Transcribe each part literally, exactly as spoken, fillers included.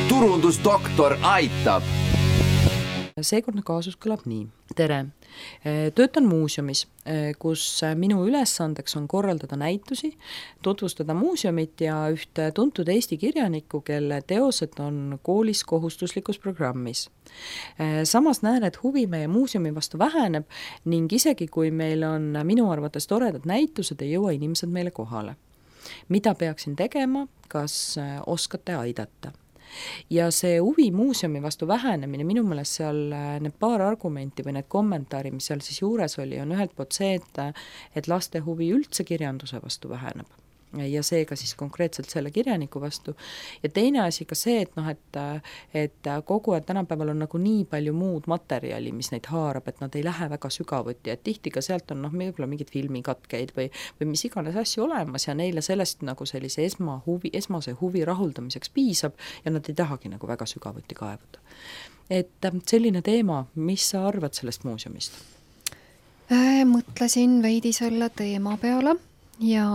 turundusdoktor aitab. Seekordne kaasus kõlab nii. Tere! Töötan muuseumis, kus minu ülesandeks on korraldada näitusi, tutvustada muuseumit ja ühte tuntud Eesti kirjanikku, kelle teosed on koolis kohustuslikus programmis. Samas näen, et huvi meie muuseumi vastu väheneb ning isegi kui meil on minu arvates toredad näitused, ei jõua inimesed meile kohale. Mida peaksin tegema, kas oskate aidata? Ja see huvi muuseumi vastu vähenemine, minu meelest seal need paar argumenti või need kommentaari, mis seal siis juures oli, on ühelt poolt see, et, et laste huvi üldse kirjanduse vastu väheneb. Ja seega siis konkreetselt selle kirjaniku vastu. Ja teine asi ka see, et, noh, et, et kogu aeg tänapäeval on nagu nii palju muud materjali, mis neid haarab, et nad ei lähe väga sügavuti, et tihti ka sealt on noh, võib-olla mingid filmikatkeid või, või mis iganes asju olemas ja neile sellest nagu sellise esma huvi, esmase huvi rahuldamiseks piisab ja nad ei tahagi nagu väga sügavuti kaevuda. Et selline teema, mis sa arvad sellest muuseumist? Mõtlesin veidi selle teema peale ja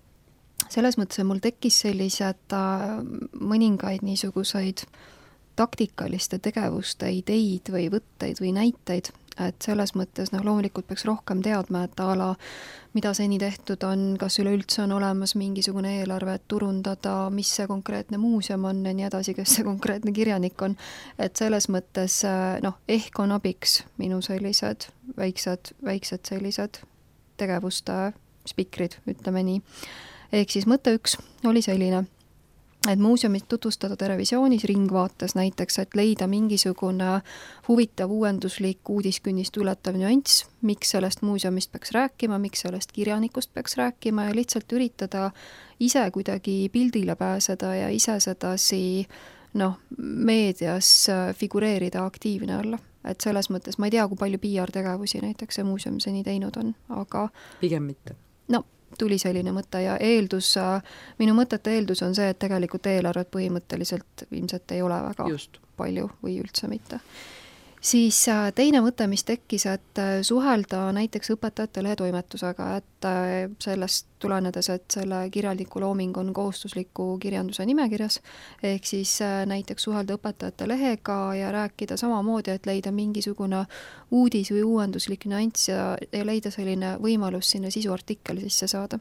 selles mõttes mul tekkis sellised mõningaid niisuguseid taktikaliste tegevuste ideid või võtteid või näiteid, et selles mõttes noh, loomulikult peaks rohkem teadma, et ala, mida seni tehtud on, kas üleüldse on olemas mingisugune eelarve, et turundada, mis see konkreetne muuseum on ja nii edasi, kes see konkreetne kirjanik on, et selles mõttes noh, ehk on abiks minu sellised väiksed, väiksed sellised tegevuste spikrid, ütleme nii. Ehk siis mõte üks oli selline, et muuseumit tutvustada televisioonis ringvaates näiteks, et leida mingisugune huvitav uuenduslik uudiskünnist ületav nüanss, miks sellest muuseumist peaks rääkima, miks sellest kirjanikust peaks rääkima ja lihtsalt üritada ise kuidagi pildile pääseda ja ise sedasi noh, meedias figureerida aktiivne olla. Et selles mõttes ma ei tea, kui palju P R-tegevusi näiteks see muuseum seni teinud on, aga pigem mitte. No, tuli selline mõte ja eeldus, minu mõtete eeldus on see, et tegelikult eelarvet põhimõtteliselt ilmselt ei ole väga Just. palju või üldse mitte. Siis teine mõte, mis tekkis, et suhelda näiteks õpetajate lehetoimetusega, et sellest tulenedes, et selle kirjaliku looming on kohustusliku kirjanduse nimekirjas, ehk siis näiteks suhelda õpetajate lehega ja rääkida samamoodi, et leida mingisugune uudis või uuenduslik nüanss ja, ja leida selline võimalus sinna sisuartikkel sisse saada.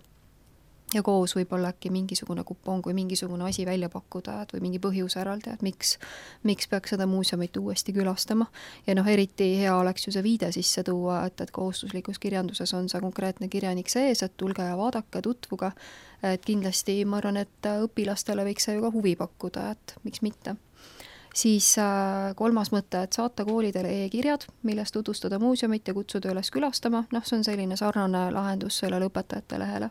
Ja koos võib-olla äkki mingisugune kupong või mingisugune asi välja pakkuda et või mingi põhjus eraldi, et miks, miks peaks seda muuseumit uuesti külastama. Ja noh, eriti hea oleks ju see viide sisse tuua, et, et kohustuslikus kirjanduses on see konkreetne kirjanik sees, et tulge ja vaadake, tutvuga. Et kindlasti ma arvan, et õpilastele võiks see ju ka huvi pakkuda, et miks mitte. Siis kolmas mõte, et saata koolidele e-kirjad, milles tutvustada muuseumit ja kutsuda üles külastama. Noh, see on selline sarnane lahendus sellele õpetajate lehele.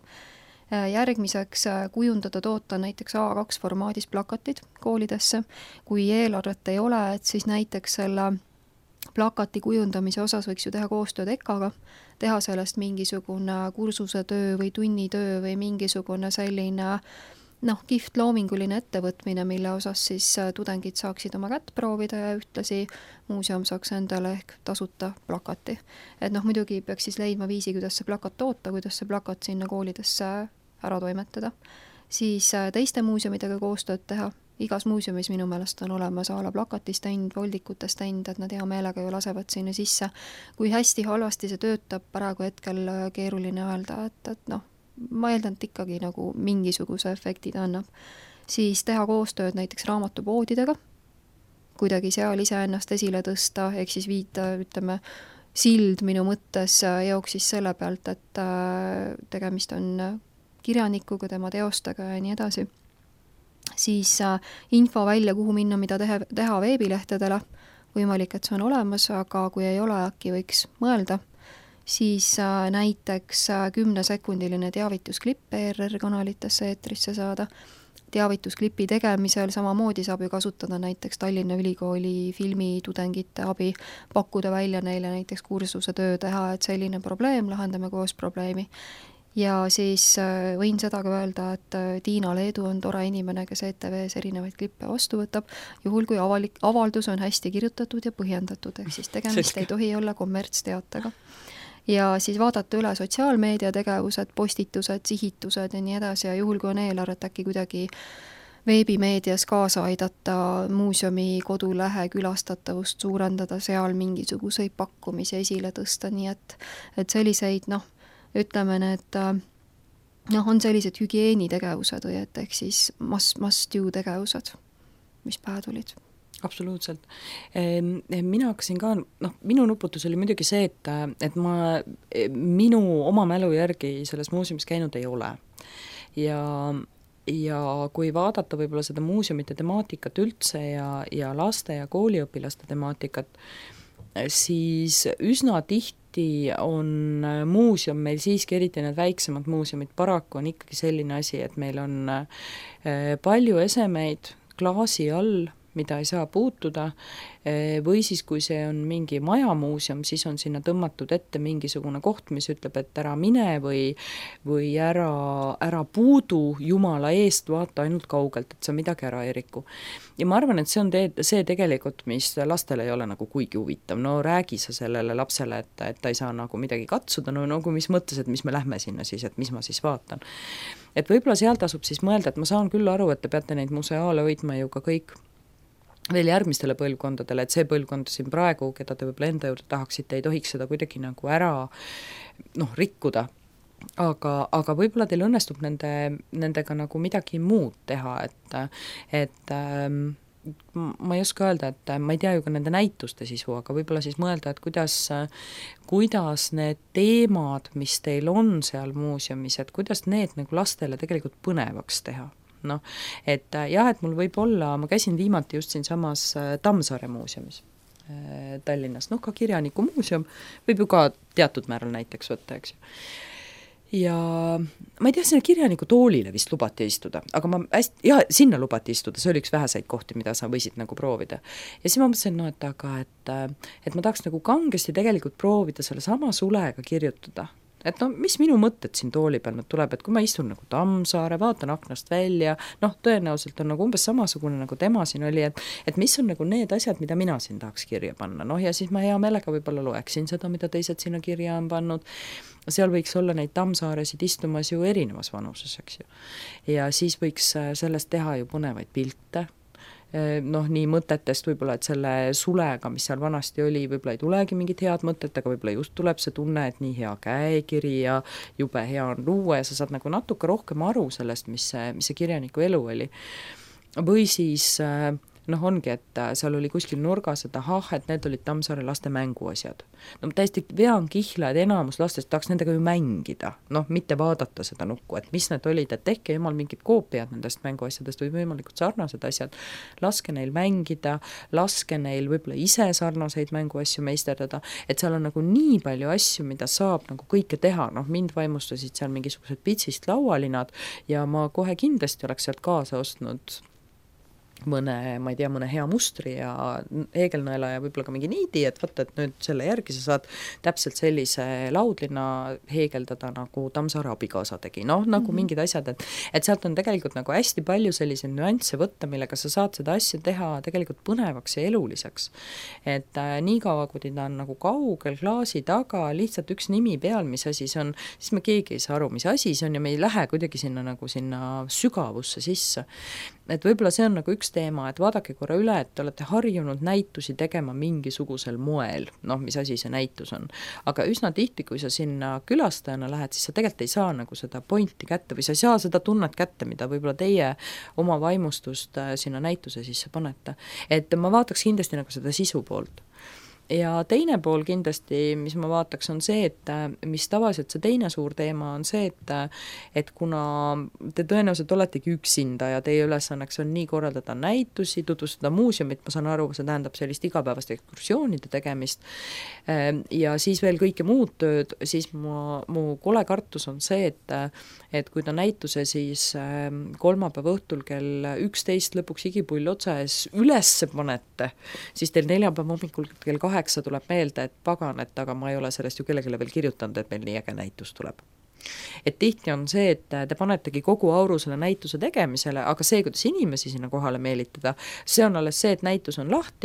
Järgmiseks kujundada toota näiteks A kaks formaadis plakatid koolidesse. Kui eelarvet ei ole, et siis näiteks selle plakati kujundamise osas võiks ju teha koostööd E K A-ga, teha sellest mingisugune kursuse töö või tunnitöö või mingisugune selline noh, kihvt loominguline ettevõtmine, mille osas siis tudengid saaksid oma kätt proovida ja ühtlasi muuseum saaks endale ehk tasuta plakati. Et noh, muidugi peaks siis leidma viisi, kuidas see plakat toota, kuidas see plakat sinna koolidesse ära toimetada. Siis teiste muuseumidega koostööd teha. Igas muuseumis minu meelest on olemas a la plakatistend, voldikute stend, et nad hea meelega ju lasevad sinna sisse. Kui hästi halvasti see töötab, praegu hetkel keeruline öelda, et, et noh, ma eeldan, et ikkagi nagu mingisuguse efekti ta annab. Siis teha koostööd näiteks raamatupoodidega, kuidagi seal ise ennast esile tõsta, ehk siis viita, ütleme, sild minu mõttes jooksis selle pealt, et tegemist on kirjanikuga, tema teostega ja nii edasi. Siis info välja, kuhu minna, mida teha, teha veebilehtedele. Võimalik, et see on olemas, aga kui ei ole, äkki võiks mõelda. Siis näiteks kümnesekundiline teavitusklipp E R R-kanalitesse eetrisse saada. Teavitusklipi tegemisel samamoodi saab ju kasutada näiteks Tallinna Ülikooli filmitudengite abi, pakkuda välja neile näiteks kursuse töö teha, et selline probleem, lahendame koos probleemi. Ja siis võin seda ka öelda, et Tiina Leedu on tore inimene, kes E T V-s erinevaid klippe vastu võtab, juhul kui avalik, avaldus on hästi kirjutatud ja põhjendatud, ehk siis tegemist ei tohi olla kommertsteatega. Ja siis vaadata üle sotsiaalmeedia tegevused, postitused, sihitused ja nii edasi ja juhul kui on eelarvet äkki kuidagi veebimeedias kaasa aidata, muuseumi kodulähe külastatavust suurendada, seal mingisuguseid pakkumisi esile tõsta, nii et, et selliseid, noh, ütleme need, noh, on sellised hügieenitegevused või et ehk siis must, must do tegevused, mis pähe tulid. Absoluutselt. Mina hakkasin ka, noh, minu nuputus oli muidugi see, et, et ma minu oma mälu järgi selles muuseumis käinud ei ole. Ja, ja kui vaadata võib-olla seda muuseumite temaatikat üldse ja, ja laste ja kooliõpilaste temaatikat, siis üsna tihti on muuseum meil siiski, eriti need väiksemad muuseumid, paraku on ikkagi selline asi, et meil on palju esemeid klaasi all, mida ei saa puutuda, või siis kui see on mingi majamuuseum, siis on sinna tõmmatud ette mingisugune koht, mis ütleb, et ära mine või, või ära, ära puudu jumala eest, vaata ainult kaugelt, et sa midagi ära ei riku. Ja ma arvan, et see on te- see tegelikult, mis lastele ei ole nagu kuigi huvitav. No räägi sa sellele lapsele, et, et ta ei saa nagu midagi katsuda, no nagu mis mõttes, et mis me lähme sinna siis, et mis ma siis vaatan. Et võib-olla seal tasub siis mõelda, et ma saan küll aru, et te peate neid museaale hoidma ju ka kõik veel järgmistele põlvkondadele, et see põlvkond siin praegu, keda te võib-olla enda juurde tahaksite, ei tohiks seda kuidagi nagu ära noh, rikkuda. Aga, aga võib-olla teil õnnestub nende, nendega nagu midagi muud teha, et, et ähm, ma ei oska öelda, et ma ei tea ju ka nende näituste sisu, aga võib-olla siis mõelda, et kuidas, kuidas need teemad, mis teil on seal muuseumis, et kuidas need nagu lastele tegelikult põnevaks teha. Noh, et jah, et mul võib olla, ma käisin viimati just siin samas Tammsaare muuseumis Tallinnas, noh ka kirjaniku muuseum, võib ju ka teatud määral näiteks võtta, eks ju. Ja ma ei tea, sinna kirjaniku toolile vist lubati istuda, aga ma hästi, jah, sinna lubati istuda, see oli üks väheseid kohti, mida sa võisid nagu proovida. Ja siis ma mõtlesin, no et aga, et, et ma tahaks nagu kangesti tegelikult proovida selle sama sulega kirjutada. Et no mis minu mõtted siin tooli peal nüüd tuleb, et kui ma istun nagu Tammsaare, vaatan aknast välja, noh, tõenäoliselt on nagu umbes samasugune nagu tema siin oli, et, et mis on nagu need asjad, mida mina siin tahaks kirja panna, noh ja siis ma hea meelega võib-olla loeksin seda, mida teised sinna kirja on pannud, seal võiks olla neid Tammsaaresid istumas ju erinevas vanuses, eks ju. Ja siis võiks sellest teha ju põnevaid pilte, noh, nii mõtetest võib-olla, et selle sulega, mis seal vanasti oli, võib-olla ei tulegi mingit head mõtet, aga võib-olla just tuleb see tunne, et nii hea käekiri ja jube hea on luua ja sa saad nagu natuke rohkem aru sellest, mis see, mis see kirjaniku elu oli. Või siis noh, ongi, et seal oli kuskil nurgas, et ahah, et need olid Tammsaare laste mänguasjad. No täiesti vean kihla, et enamus lastest tahaks nendega ju mängida, noh, mitte vaadata seda nukku, et mis need olid, et tehke jumal mingid koopiad nendest mänguasjadest või võimalikult sarnased asjad, laske neil mängida, laske neil võib-olla ise sarnaseid mänguasju meisterdada, et seal on nagu nii palju asju, mida saab nagu kõike teha, noh, mind vaimustasid seal mingisugused pitsist laualinad ja ma kohe kindlasti oleks sealt kaasa ostnud mõne, ma ei tea, mõne hea mustri ja heegelnõela ja võib-olla ka mingi niidi, et vaata, et nüüd selle järgi sa saad täpselt sellise laudlina heegeldada, nagu Tammsaare abikaasa tegi, noh, nagu mm-hmm. mingid asjad, et, et sealt on tegelikult nagu hästi palju selliseid nüansse võtta, millega sa saad seda asja teha tegelikult põnevaks ja eluliseks. Et äh, nii kaua, kui ta on nagu kaugel klaasi taga, lihtsalt üks nimi peal, mis asi see on, siis me keegi ei saa aru, mis asi see on ja me ei lähe kuidagi sinna nagu sinna sügavusse sisse. Et võib-olla see on nagu üks teema, et vaadake korra üle, et te olete harjunud näitusi tegema mingisugusel moel, noh, mis asi see näitus on. Aga üsna tihti, kui sa sinna külastajana lähed, siis sa tegelikult ei saa nagu seda pointi kätte või sa ei saa seda tunnet kätte, mida võib-olla teie oma vaimustust sinna näituse sisse panete. Et ma vaataks kindlasti nagu seda sisu poolt. Ja teine pool kindlasti, mis ma vaataks, on see, et mis tavaliselt see teine suur teema on see, et, et kuna te tõenäoliselt oletegi üksinda ja teie ülesanneks on nii korraldada näitusi, tutvustada muuseumit, ma saan aru, see tähendab sellist igapäevast ekskursioonide tegemist ja siis veel kõike muud tööd, siis mu, mu kole kartus on see, et, et kui ta näituse siis kolmapäeva õhtul kell üksteist lõpuks igipull otsa ees ülesse panete, siis teil neljapäeva hommikul kell kaheksa tuleb meelde, et pagan, et aga ma ei ole sellest ju kellegile veel kirjutanud, et meil nii äge näitus tuleb. Et tihti on see, et te panetegi kogu auru selle näituse tegemisele, aga see, kuidas inimesi sinna kohale meelitada, see on alles see, et näitus on lahti,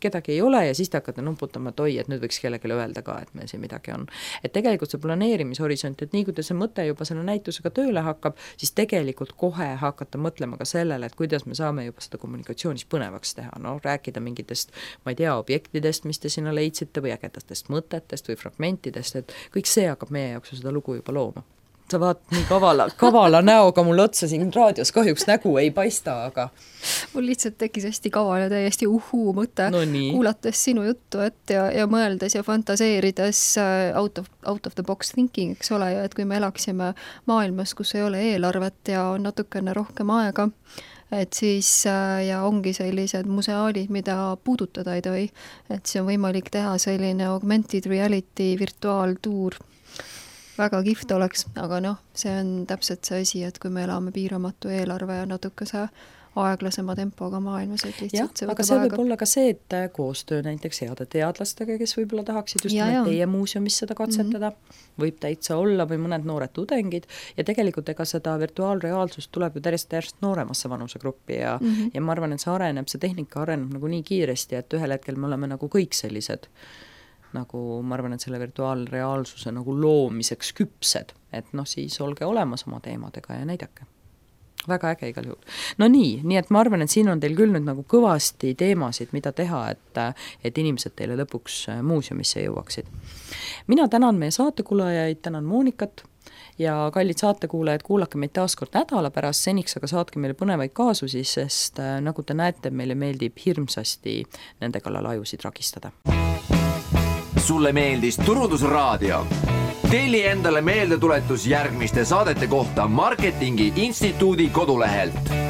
kedagi ei ole ja siis te hakkate nuputama, et oi, et nüüd võiks kellelegi öelda ka, et meil siin midagi on. Et tegelikult see planeerimishorisont, et nii kui te see mõte juba selle näitusega tööle hakkab, siis tegelikult kohe hakata mõtlema ka sellele, et kuidas me saame juba seda kommunikatsioonis põnevaks teha, no rääkida mingitest, ma ei tea, objektidest, mis te sinna leidsite või ägedatest mõtetest või fragmentidest, et kõik see hakkab meie jaoks seda lugu juba looma. Sa vaat nii kavala, kavala näoga mul otsa siin raadios, kahjuks nägu ei paista, aga mul lihtsalt tekkis hästi kaval ja täiesti uhuu mõte no kuulates sinu juttu, et ja, ja mõeldes ja fantaseerides out of, out of the box thinking, eks ole, ja et kui me elaksime maailmas, kus ei ole eelarvet ja on natukene rohkem aega, et siis ja ongi sellised museaalid, mida puudutada ei tohi, et see on võimalik teha selline augmented reality virtuaaltuur. Väga kihvt oleks, aga noh, see on täpselt see asi, et kui me elame piiramatu eelarve ja natuke see aeglasema tempoga maailmas, et lihtsalt see võtab aga see aega. Võib olla ka see, et koostöö näiteks heade teadlastega, kes võib-olla tahaksid just ja, ja. teie muuseumis seda katsetada, mm-hmm. võib täitsa olla või mõned noored tudengid ja tegelikult ega seda virtuaalreaalsust tuleb ju täiesti täiesti nooremasse vanusegruppi ja, mm-hmm. ja ma arvan, et see areneb, see tehnika areneb nagu nii kiiresti, et ühel hetkel me oleme nagu kõik sellised nagu ma arvan, et selle virtuaalreaalsuse nagu loomiseks küpsed, et noh, siis olge olemas oma teemadega ja näidake. Väga äge igal juhul. No nii, nii et ma arvan, et siin on teil küll nüüd nagu kõvasti teemasid, mida teha, et, et inimesed teile lõpuks muuseumisse jõuaksid. Mina tänan meie saatekuulajaid, tänan Moonikat ja kallid saatekuulajad, kuulake meid taas kord nädala pärast, seniks aga saatke meile põnevaid kaasusi, sest nagu te näete, meile meeldib hirmsasti nende kallal ajusid ragistada. Sulle meeldis Turundusraadio? Telli endale meeldetuletus järgmiste saadete kohta Marketingi Instituudi kodulehelt.